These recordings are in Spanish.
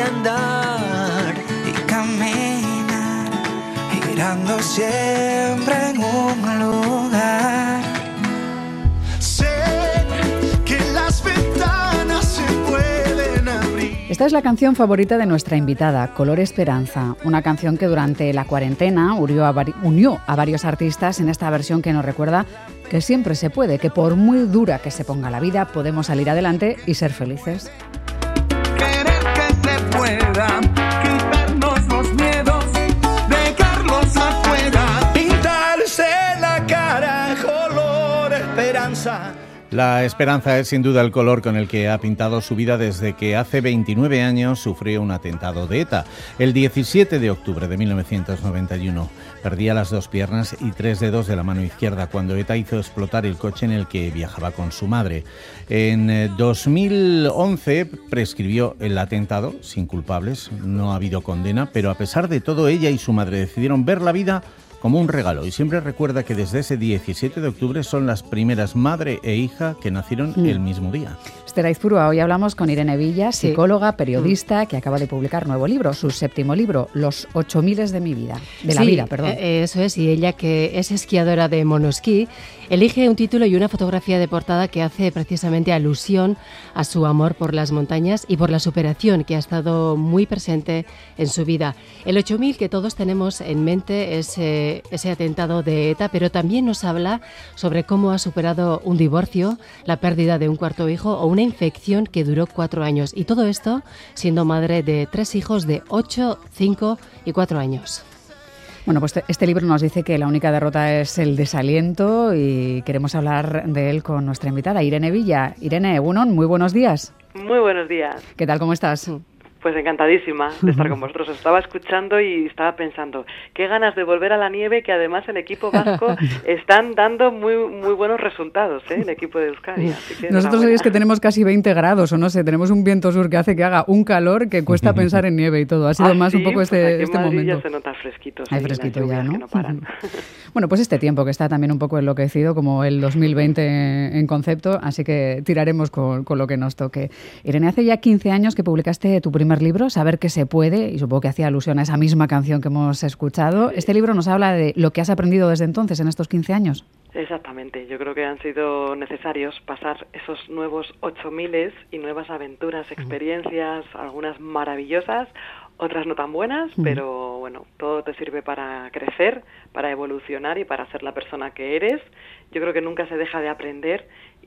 andar y caminar, girando siempre en un lugar. Sé que las ventanas se pueden abrir. Esta es la canción favorita de nuestra invitada, Color Esperanza, una canción que durante la cuarentena unió a varios artistas en esta versión que nos recuerda que siempre se puede, que por muy dura que se ponga la vida, podemos salir adelante y ser felices. Querer que se pueda, quitarnos los miedos, dejarlos afuera, pintarse la cara color esperanza. La esperanza es sin duda el color con el que ha pintado su vida desde que hace 29 años sufrió un atentado de ETA. El 17 de octubre de 1991 perdía las 2 piernas y 3 dedos de la mano izquierda cuando ETA hizo explotar el coche en el que viajaba con su madre. En 2011 prescribió el atentado sin culpables, no ha habido condena, pero a pesar de todo ella y su madre decidieron ver la vida como un regalo, y siempre recuerda que desde ese 17 de octubre son las primeras madre e hija que nacieron el mismo día. Esther Aizpurua, hoy hablamos con Irene Villa, psicóloga, periodista, que acaba de publicar nuevo libro, su 7º libro, Los 8000 de mi vida, la vida. Eso es, y ella, que es esquiadora de monosquí, elige un título y una fotografía de portada que hace precisamente alusión a su amor por las montañas y por la superación que ha estado muy presente en su vida. El 8000 que todos tenemos en mente es ese atentado de ETA, pero también nos habla sobre cómo ha superado un divorcio, la pérdida de un cuarto hijo o una infección que duró 4 años. Y todo esto siendo madre de 3 hijos de 8, 5 y 4 años. Bueno, pues este libro nos dice que la única derrota es el desaliento y queremos hablar de él con nuestra invitada, Irene Villa. Irene, Egunon, muy buenos días. Muy buenos días. ¿Qué tal, cómo estás? Pues encantadísima de estar con vosotros. Estaba escuchando y estaba pensando, qué ganas de volver a la nieve, que además el equipo vasco están dando muy buenos resultados, el equipo de Euskadi. Así que nosotros hoy es que tenemos casi 20 grados, o no sé, tenemos un viento sur que hace que haga un calor que cuesta pensar en nieve y todo. Ha sido más un poco este momento. Ya se nota fresquito. Hay fresquito ya, ¿no? Que no paran. Bueno, pues este tiempo que está también un poco enloquecido, como el 2020 en concepto, así que tiraremos con lo que nos toque. Irene, hace ya 15 años que publicaste tu primer libro, Saber que se puede, y supongo que hacía alusión a esa misma canción que hemos escuchado. Este libro nos habla de lo que has aprendido desde entonces, en estos 15 años. Exactamente, yo creo que han sido necesarios pasar esos nuevos 8000 y nuevas aventuras, experiencias, algunas maravillosas, otras no tan buenas, pero bueno, todo te sirve para crecer, para evolucionar y para ser la persona que eres. Yo creo que nunca se deja de aprender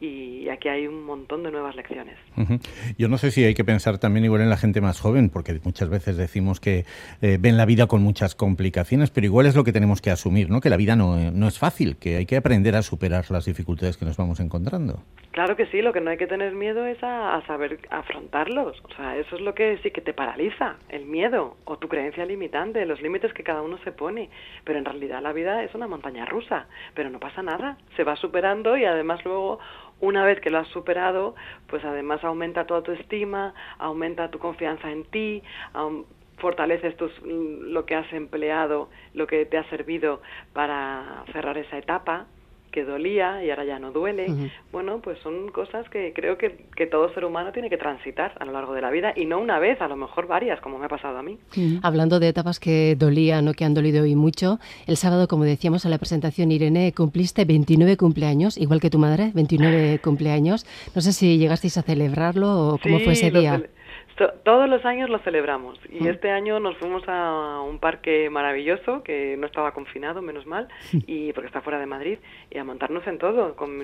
y aquí hay un montón de nuevas lecciones. Yo no sé si hay que pensar también igual en la gente más joven, porque muchas veces decimos que ven la vida con muchas complicaciones, pero igual es lo que tenemos que asumir, ¿no? Que la vida no es fácil, que hay que aprender a superar las dificultades que nos vamos encontrando. Claro que sí, lo que no hay que tener miedo es a saber afrontarlos. O sea, eso es lo que sí que te paraliza, el miedo o tu creencia limitante, los límites que cada uno se pone. Pero en realidad la vida es una montaña rusa, pero no pasa nada, se va superando y además luego, una vez que lo has superado, pues además aumenta tu autoestima, aumenta tu confianza en ti, fortaleces lo que has empleado, lo que te ha servido para cerrar esa etapa que dolía y ahora ya no duele. Bueno, pues son cosas que creo que todo ser humano tiene que transitar a lo largo de la vida, y no una vez, a lo mejor varias, como me ha pasado a mí. Hablando de etapas que dolían o que han dolido hoy mucho, el sábado, como decíamos en la presentación, Irene, cumpliste 29 cumpleaños, igual que tu madre, 29 cumpleaños. No sé si llegasteis a celebrarlo o cómo fue ese día. Todos los años lo celebramos, y este año nos fuimos a un parque maravilloso que no estaba confinado, menos mal, y porque está fuera de Madrid, y a montarnos en todo con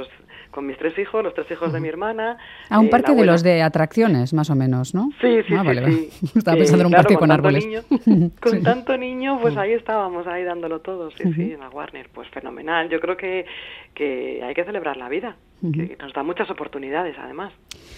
mis 3 hijos, los 3 hijos de mi hermana. Un parque de los de atracciones, más o menos, ¿no? Sí. Vale. Estaba pensando en un parque con árboles. Con tanto niño, pues ahí estábamos, ahí dándolo todo, en la Warner, pues fenomenal. Yo creo que hay que celebrar la vida, que nos da muchas oportunidades, además.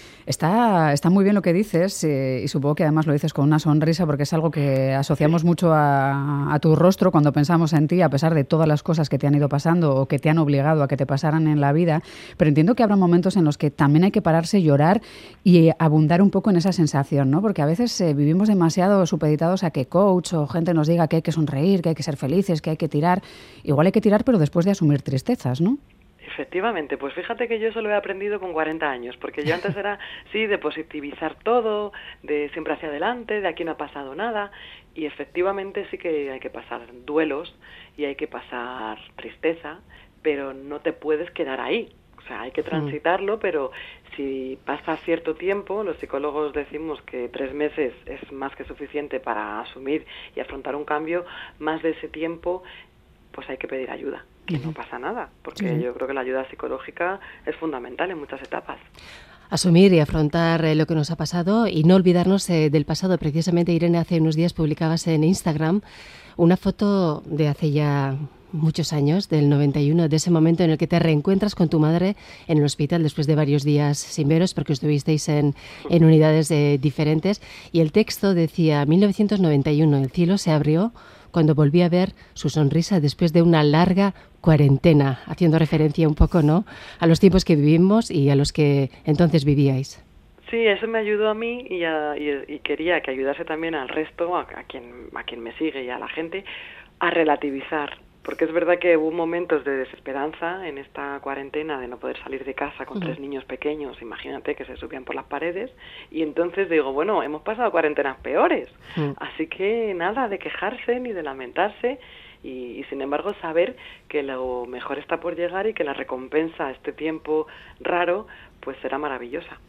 Está muy bien lo que dices, y supongo que además lo dices con una sonrisa, porque es algo que asociamos mucho a tu rostro cuando pensamos en ti, a pesar de todas las cosas que te han ido pasando o que te han obligado a que te pasaran en la vida. Pero entiendo que habrá momentos en los que también hay que pararse, llorar y abundar un poco en esa sensación, ¿no? Porque a veces vivimos demasiado supeditados a que coach o gente nos diga que hay que sonreír, que hay que ser felices, que hay que tirar. Igual hay que tirar, pero después de asumir tristezas, ¿no? Efectivamente, pues fíjate que yo eso lo he aprendido con 40 años, porque yo antes era, sí, de positivizar todo, de siempre hacia adelante, de aquí no ha pasado nada, y efectivamente sí que hay que pasar duelos y hay que pasar tristeza, pero no te puedes quedar ahí. O sea, hay que transitarlo, pero si pasa cierto tiempo, los psicólogos decimos que 3 meses es más que suficiente para asumir y afrontar un cambio, más de ese tiempo pues hay que pedir ayuda, que no pasa nada, porque yo creo que la ayuda psicológica es fundamental en muchas etapas. Asumir y afrontar lo que nos ha pasado y no olvidarnos del pasado. Precisamente, Irene, hace unos días publicabas en Instagram una foto de hace ya muchos años, del 91, de ese momento en el que te reencuentras con tu madre en el hospital después de varios días sin veros, porque estuvisteis en unidades diferentes. Y el texto decía, 1991, el cielo se abrió cuando volví a ver su sonrisa después de una larga cuarentena, haciendo referencia un poco, ¿no?, a los tiempos que vivimos y a los que entonces vivíais. Sí, eso me ayudó a mí y quería que ayudase también al resto, a quien me sigue y a la gente, a relativizar. Porque es verdad que hubo momentos de desesperanza en esta cuarentena de no poder salir de casa con 3 niños pequeños, imagínate, que se subían por las paredes, y entonces digo, bueno, hemos pasado cuarentenas peores, así que nada de quejarse ni de lamentarse, y sin embargo saber que lo mejor está por llegar y que la recompensa a este tiempo raro pues será maravillosa.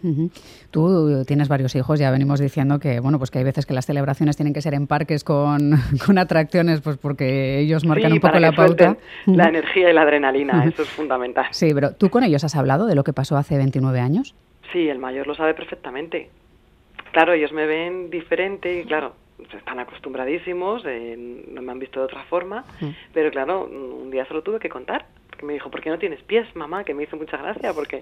Tú tienes varios hijos, ya venimos diciendo que bueno, pues que hay veces que las celebraciones tienen que ser en parques con atracciones, pues porque ellos marcan un poco la pauta. La energía y la adrenalina, eso es fundamental. Sí, pero ¿tú con ellos has hablado de lo que pasó hace 29 años? Sí, el mayor lo sabe perfectamente. Claro, ellos me ven diferente y claro, están acostumbradísimos, no me han visto de otra forma, pero claro, un día se lo tuve que contar, porque me dijo, ¿por qué no tienes pies, mamá? Que me hizo mucha gracia, porque,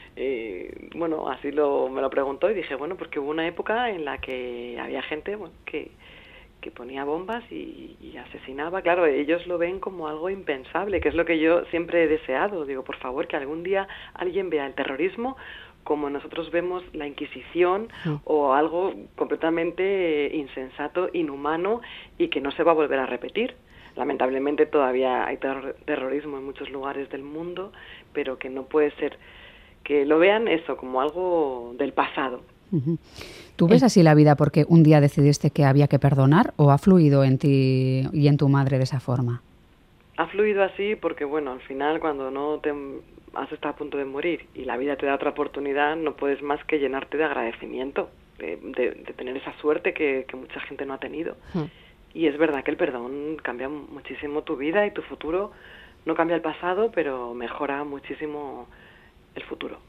bueno, así me lo preguntó y dije, bueno, porque hubo una época en la que había gente que ponía bombas y asesinaba. Claro, ellos lo ven como algo impensable, que es lo que yo siempre he deseado. Digo, por favor, que algún día alguien vea el terrorismo como nosotros vemos la Inquisición o algo completamente insensato, inhumano y que no se va a volver a repetir. Lamentablemente todavía hay terrorismo en muchos lugares del mundo, pero que no puede ser que lo vean eso como algo del pasado. ¿Tú ves así la vida porque un día decidiste que había que perdonar o ha fluido en ti y en tu madre de esa forma? Ha fluido así porque, bueno, al final cuando no te has estado a punto de morir y la vida te da otra oportunidad, no puedes más que llenarte de agradecimiento, de tener esa suerte que mucha gente no ha tenido. Y es verdad que el perdón cambia muchísimo tu vida y tu futuro. No cambia el pasado, pero mejora muchísimo el futuro.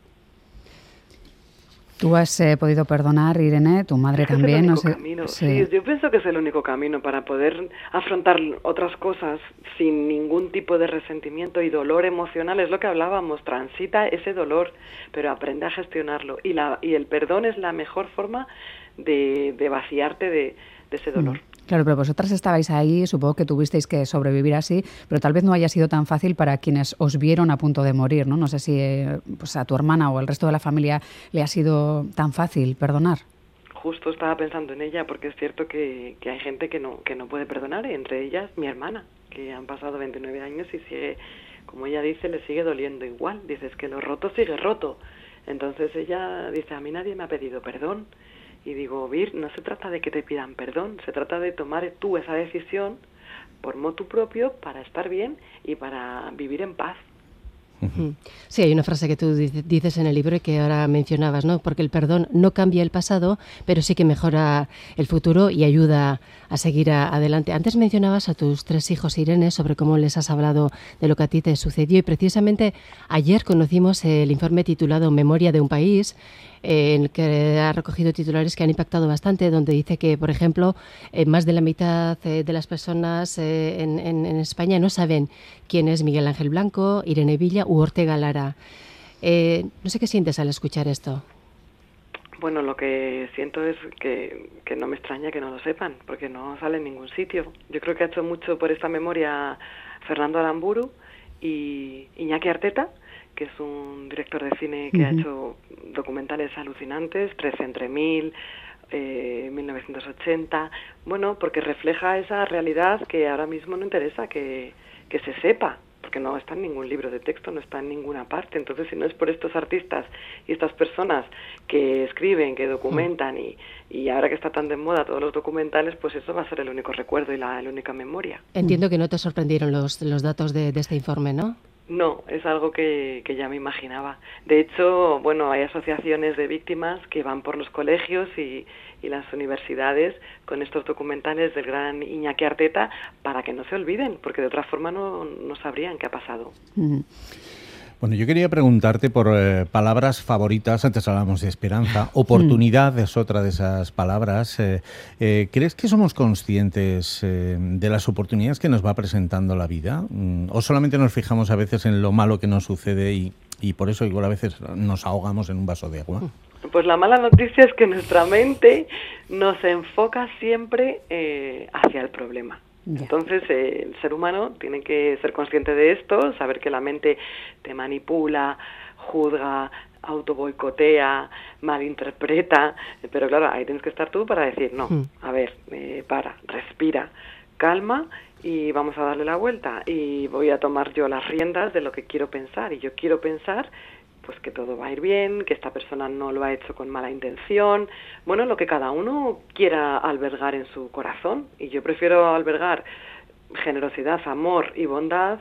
¿Tú has podido perdonar, Irene? ¿Tu madre también? Es el único camino. Sí, yo pienso que es el único camino para poder afrontar otras cosas sin ningún tipo de resentimiento y dolor emocional. Es lo que hablábamos, transita ese dolor, pero aprende a gestionarlo. Y el perdón es la mejor forma de vaciarte de ese dolor. Claro, pero vosotras estabais ahí, supongo que tuvisteis que sobrevivir así, pero tal vez no haya sido tan fácil para quienes os vieron a punto de morir, ¿no? No sé si pues a tu hermana o al resto de la familia le ha sido tan fácil perdonar. Justo estaba pensando en ella, porque es cierto que hay gente que no puede perdonar, entre ellas mi hermana, que han pasado 29 años y sigue, como ella dice, le sigue doliendo igual. Dice, es que lo roto sigue roto. Entonces ella dice, a mí nadie me ha pedido perdón. Y digo, Vir, no se trata de que te pidan perdón, se trata de tomar tú esa decisión por motu propio para estar bien y para vivir en paz. Sí, hay una frase que tú dices en el libro y que ahora mencionabas, ¿no? Porque el perdón no cambia el pasado, pero sí que mejora el futuro y ayuda a seguir adelante. Antes mencionabas a tus 3 hijos, Irene, sobre cómo les has hablado de lo que a ti te sucedió y precisamente ayer conocimos el informe titulado Memoria de un país, en el que ha recogido titulares que han impactado bastante, donde dice que, por ejemplo, más de la mitad de las personas en España no saben quién es Miguel Ángel Blanco, Irene Villa u Ortega Lara. No sé qué sientes al escuchar esto. Bueno, lo que siento es que no me extraña que no lo sepan, porque no sale en ningún sitio. Yo creo que ha hecho mucho por esta memoria Fernando Aramburu y Iñaki Arteta, que es un director de cine que ha hecho documentales alucinantes, 13 entre 1000, 1980, bueno, porque refleja esa realidad que ahora mismo no interesa que se sepa, porque no está en ningún libro de texto, no está en ninguna parte. Entonces, si no es por estos artistas y estas personas que escriben, que documentan, y ahora que está tan de moda todos los documentales, pues eso va a ser el único recuerdo y la única memoria. Entiendo que no te sorprendieron los datos de este informe, ¿no? No, es algo que ya me imaginaba. De hecho, bueno, hay asociaciones de víctimas que van por los colegios y las universidades con estos documentales del gran Iñaki Arteta para que no se olviden, porque de otra forma no sabrían qué ha pasado. Bueno, yo quería preguntarte por palabras favoritas. Antes hablábamos de esperanza. Oportunidad es otra de esas palabras. ¿Crees que somos conscientes de las oportunidades que nos va presentando la vida? ¿O solamente nos fijamos a veces en lo malo que nos sucede y por eso igual a veces nos ahogamos en un vaso de agua? Pues la mala noticia es que nuestra mente nos enfoca siempre hacia el problema. Entonces, el ser humano tiene que ser consciente de esto, saber que la mente te manipula, juzga, autoboicotea, malinterpreta, pero claro, ahí tienes que estar tú para decir, no, a ver, respira, calma y vamos a darle la vuelta y voy a tomar yo las riendas de lo que quiero pensar, y yo quiero pensar pues que todo va a ir bien, que esta persona no lo ha hecho con mala intención, bueno, lo que cada uno quiera albergar en su corazón, y yo prefiero albergar generosidad, amor y bondad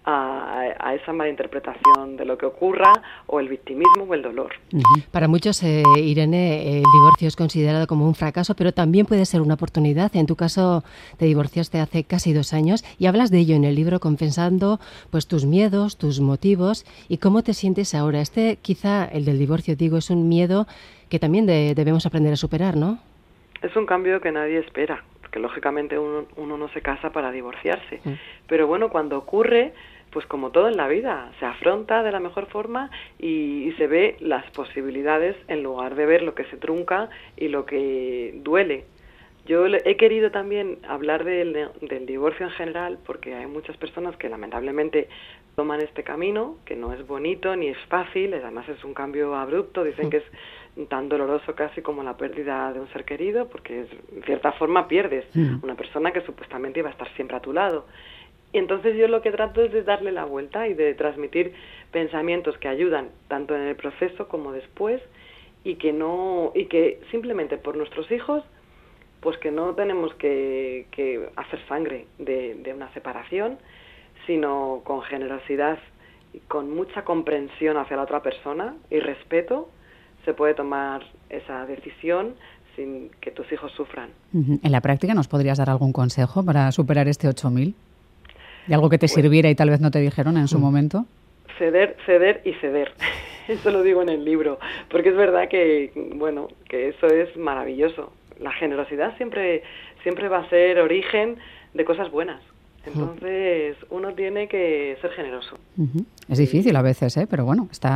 a esa mala interpretación de lo que ocurra, o el victimismo o el dolor. Para muchos, Irene, el divorcio es considerado como un fracaso, pero también puede ser una oportunidad. En tu caso, te divorciaste hace casi 2 años y hablas de ello en el libro, confesando pues tus miedos, tus motivos y cómo te sientes ahora. Quizá el del divorcio, digo, es un miedo que también debemos aprender a superar, ¿no? Es un cambio que nadie espera, porque lógicamente uno no se casa para divorciarse. Pero bueno, cuando ocurre, pues como todo en la vida, se afronta de la mejor forma y se ve las posibilidades en lugar de ver lo que se trunca y lo que duele. Yo he querido también hablar del divorcio en general, porque hay muchas personas que lamentablemente toman este camino, que no es bonito ni es fácil, además es un cambio abrupto, dicen que es tan doloroso casi como la pérdida de un ser querido, porque en cierta forma pierdes una persona que supuestamente iba a estar siempre a tu lado. Y entonces yo lo que trato es de darle la vuelta y de transmitir pensamientos que ayudan tanto en el proceso como después, y que simplemente por nuestros hijos, pues que no tenemos que hacer sangre de una separación, sino con generosidad y con mucha comprensión hacia la otra persona y respeto, se puede tomar esa decisión sin que tus hijos sufran. En la práctica, ¿nos podrías dar algún consejo para superar este 8000? ¿De algo que te sirviera y tal vez no te dijeron en su momento? Ceder y ceder. Eso lo digo en el libro, porque es verdad que, bueno, que eso es maravilloso. La generosidad siempre va a ser origen de cosas buenas. Entonces, uno tiene que ser generoso. Es difícil a veces, pero bueno, sí,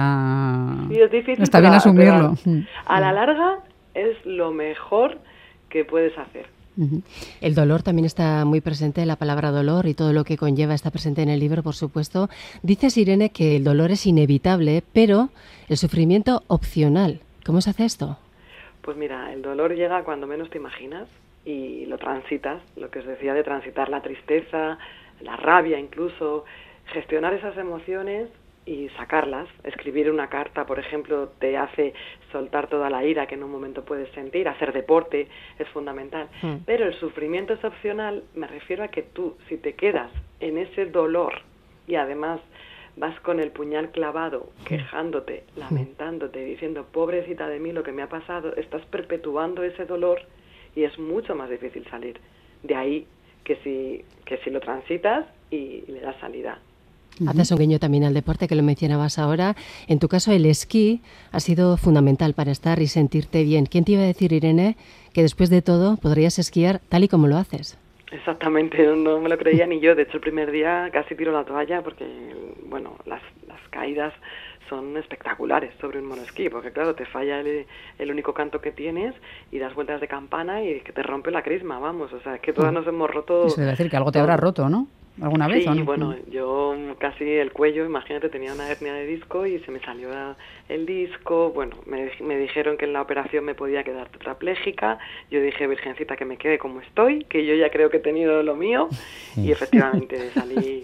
es difícil, está bien asumirlo. A la larga es lo mejor que puedes hacer. El dolor también está muy presente, la palabra dolor y todo lo que conlleva está presente en el libro, por supuesto. Dices, Irene, que el dolor es inevitable, pero el sufrimiento opcional. ¿Cómo se hace esto? Pues mira, el dolor llega cuando menos te imaginas y lo transitas, lo que os decía de transitar la tristeza, la rabia incluso, gestionar esas emociones y sacarlas. Escribir una carta, por ejemplo, te hace soltar toda la ira que en un momento puedes sentir. Hacer deporte es fundamental. Pero el sufrimiento es opcional. Me refiero a que tú, si te quedas en ese dolor y además vas con el puñal clavado, quejándote, lamentándote, diciendo, pobrecita de mí lo que me ha pasado, estás perpetuando ese dolor y es mucho más difícil salir. De ahí que si lo transitas y le das salida. Haces un guiño también al deporte, que lo mencionabas ahora. En tu caso, el esquí ha sido fundamental para estar y sentirte bien. ¿Quién te iba a decir, Irene, que después de todo podrías esquiar tal y como lo haces? Exactamente, no me lo creía ni yo. De hecho, el primer día casi tiro la toalla porque, bueno, las caídas son espectaculares sobre un monoesquí, porque claro, te falla el único canto que tienes y das vueltas de campana y que te rompe la crisma, vamos. O sea, es que todas nos hemos roto. Eso debe decir que algo te habrá roto, ¿no? ¿Alguna vez o no? Sí, bueno, yo casi el cuello, imagínate, tenía una hernia de disco y se me salió el disco. Bueno, me dijeron que en la operación me podía quedar tetrapléjica. Yo dije, virgencita, que me quede como estoy, que yo ya creo que he tenido lo mío. Y efectivamente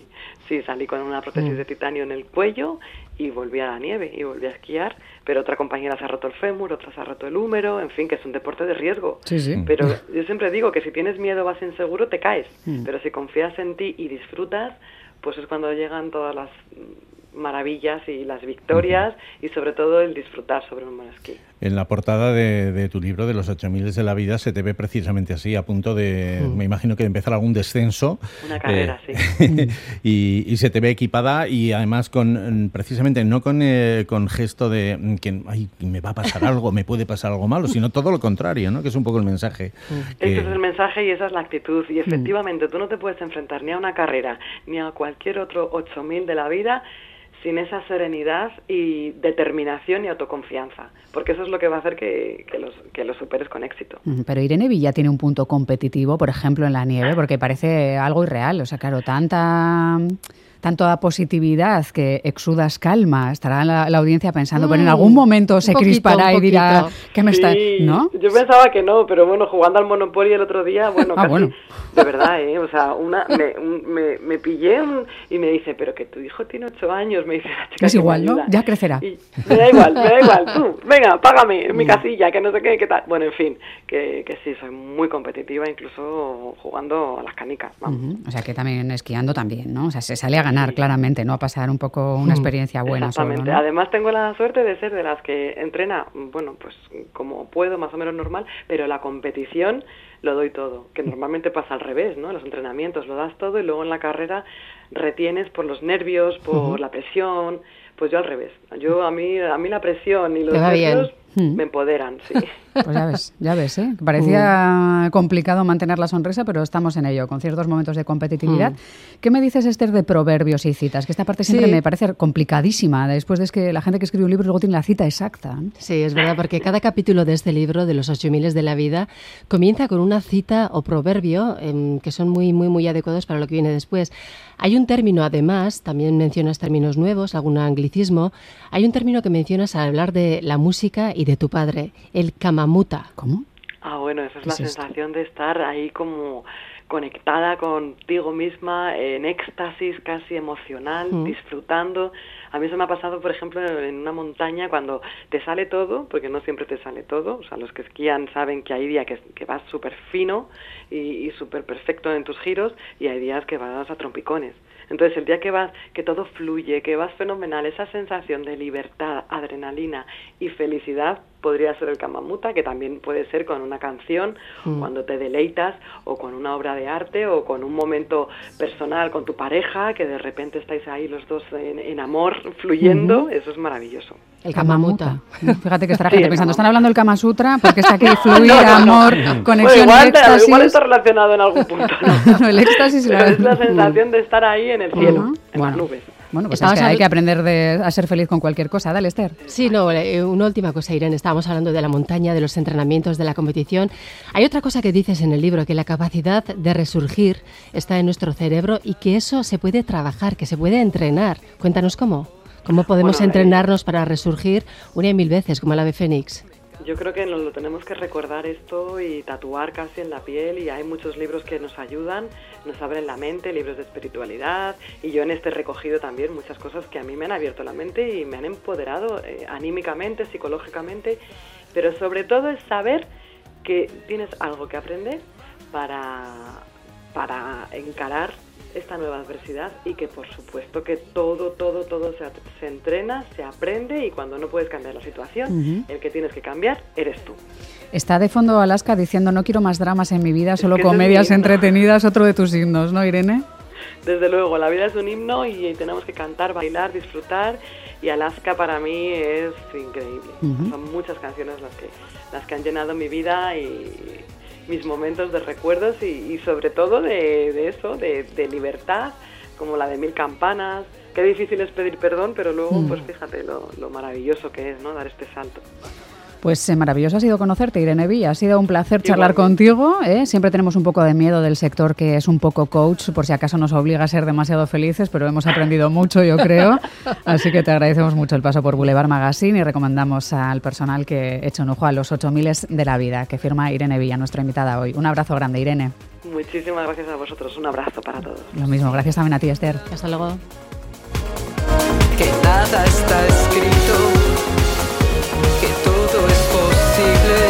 Sí, salí con una prótesis de titanio en el cuello y volví a la nieve y volví a esquiar, pero otra compañera se ha roto el fémur, otra se ha roto el húmero, en fin, que es un deporte de riesgo. Sí, sí. Pero yo siempre digo que si tienes miedo, vas inseguro, te caes, pero si confías en ti y disfrutas, pues es cuando llegan todas las maravillas y las victorias y sobre todo el disfrutar sobre un monosquí. En la portada de tu libro, de los 8000 de la vida, se te ve precisamente así, a punto de, me imagino que de empezar algún descenso. Una carrera, sí. y se te ve equipada y además precisamente no con gesto de que ay, me va a pasar algo, me puede pasar algo malo, sino todo lo contrario, ¿no? Que es un poco el mensaje. Ese es el mensaje y esa es la actitud. Y efectivamente, tú no te puedes enfrentar ni a una carrera ni a cualquier otro 8000 de la vida sin esa serenidad y determinación y autoconfianza, porque eso es lo que va a hacer que los superes con éxito. Pero Irene Villa tiene un punto competitivo, por ejemplo, en la nieve, porque parece algo irreal. O sea, claro, tanta positividad que exudas calma. Estará la audiencia pensando, pero en algún momento se crispará y dirá, ¿qué me está...? ¿No? Yo pensaba que no, pero bueno, jugando al Monopoly el otro día, casi, de verdad, o sea, me pillé y me dice, pero que tu hijo tiene 8 años, me dice la chica. Es igual, ¿no? Ya crecerá. Y me da igual, tú, venga, págame en mi casilla, que no sé qué tal. Bueno, en fin, que sí, soy muy competitiva, incluso jugando a las canicas, vamos. O sea, que también esquiando también, ¿no? O sea, se sale a ganar claramente, ¿no? A pasar un poco una experiencia buena. Exactamente. Solo, ¿no? Además tengo la suerte de ser de las que entrena, bueno, pues como puedo, más o menos normal, pero la competición lo doy todo, que normalmente pasa al revés, ¿no? Los entrenamientos lo das todo y luego en la carrera retienes por los nervios, por la presión. Pues yo al revés. A mí la presión y los nervios me empoderan, sí. Pues ya ves, ¿eh? Parecía complicado mantener la sonrisa, pero estamos en ello, con ciertos momentos de competitividad. ¿Qué me dices, Esther, de proverbios y citas? Que esta parte siempre me parece complicadísima, después de que la gente que escribe un libro luego tiene la cita exacta. Sí, es verdad, porque cada capítulo de este libro, de los 8000 de la vida, comienza con una cita o proverbio que son muy, muy, muy adecuados para lo que viene después. Hay un término, además, también mencionas términos nuevos, algún anglicismo. Hay un término que mencionas al hablar de la música y de tu padre, el kamamuta. ¿Cómo? Bueno, esa es la sensación de estar ahí como conectada contigo misma, en éxtasis casi emocional, disfrutando. A mí se me ha pasado, por ejemplo, en una montaña cuando te sale todo, porque no siempre te sale todo. O sea, los que esquían saben que hay días que vas súper fino y súper perfecto en tus giros y hay días que vas a trompicones. Entonces, el día que vas, que todo fluye, que vas fenomenal, esa sensación de libertad, adrenalina y felicidad podría ser el kamamuta, que también puede ser con una canción, cuando te deleitas, o con una obra de arte, o con un momento personal con tu pareja, que de repente estáis ahí los dos en amor, fluyendo. Eso es maravilloso. El kamamuta. Fíjate que estará gente pensando, están hablando del Kama Sutra, porque está aquí fluir, amor, conexión, éxtasis. Igual está relacionado en algún punto, ¿no? El éxtasis es la sensación de estar ahí en el cielo, en las nubes. Bueno, pues es que hay que aprender a ser feliz con cualquier cosa. Dale, Esther. Sí, no, una última cosa, Irene. Estábamos hablando de la montaña, de los entrenamientos, de la competición. Hay otra cosa que dices en el libro, que la capacidad de resurgir está en nuestro cerebro y que eso se puede trabajar, que se puede entrenar. Cuéntanos cómo. ¿Cómo podemos entrenarnos para resurgir una y mil veces, como el ave fénix? Yo creo que nos lo tenemos que recordar esto y tatuar casi en la piel, y hay muchos libros que nos ayudan, nos abren la mente, libros de espiritualidad, y yo en este he recogido también muchas cosas que a mí me han abierto la mente y me han empoderado anímicamente, psicológicamente, pero sobre todo es saber que tienes algo que aprender para encarar esta nueva adversidad, y que por supuesto que todo se entrena, se aprende, y cuando no puedes cambiar la situación, el que tienes que cambiar eres tú. Está de fondo Alaska diciendo, no quiero más dramas en mi vida, solo comedias entretenidas, otro de tus himnos, ¿no, Irene? Desde luego, la vida es un himno y tenemos que cantar, bailar, disfrutar, y Alaska para mí es increíble. Son muchas canciones las que han llenado mi vida y mis momentos de recuerdos, y sobre todo de eso, de libertad, como la de Mil Campanas. Qué difícil es pedir perdón, pero luego pues fíjate lo maravilloso que es, ¿no?, dar este salto. Pues maravilloso ha sido conocerte, Irene Villa. Ha sido un placer charlar contigo. Siempre tenemos un poco de miedo del sector que es un poco coach, por si acaso nos obliga a ser demasiado felices, pero hemos aprendido mucho, yo creo. Así que te agradecemos mucho el paso por Boulevard Magazine y recomendamos al personal que eche un ojo a los 8000 de la vida, que firma Irene Villa, nuestra invitada hoy. Un abrazo grande, Irene. Muchísimas gracias a vosotros. Un abrazo para todos. Lo mismo, gracias también a ti, Esther. Hasta luego. Que nada está escrito, que todo es posible.